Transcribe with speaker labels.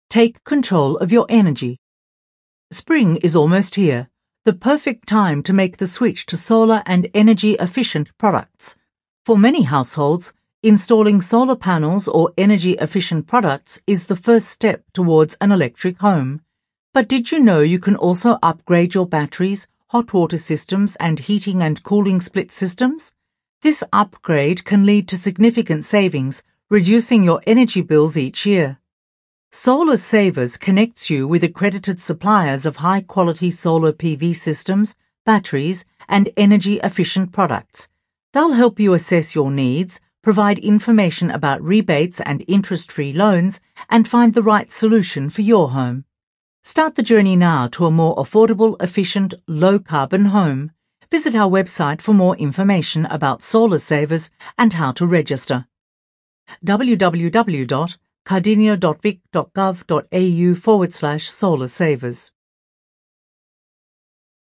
Speaker 1: Take control of your energy. Spring is almost here, the perfect time to make the switch to solar and energy-efficient products. For many households, installing solar panels or energy-efficient products is the first step towards an electric home. But did you know you can also upgrade your batteries, hot water systems, and heating and cooling split systems? This upgrade can lead to significant savings, reducing your energy bills each year. Solar Savers connects you with accredited suppliers of high-quality solar PV systems, batteries, and energy-efficient products. They'll help you assess your needs, provide information about rebates and interest-free loans, and find the right solution for your home. Start the journey now to a more affordable, efficient, low-carbon home. Visit our website for more information about Solar Savers and how to register. www.cardenio.vic.gov.au/Solar Savers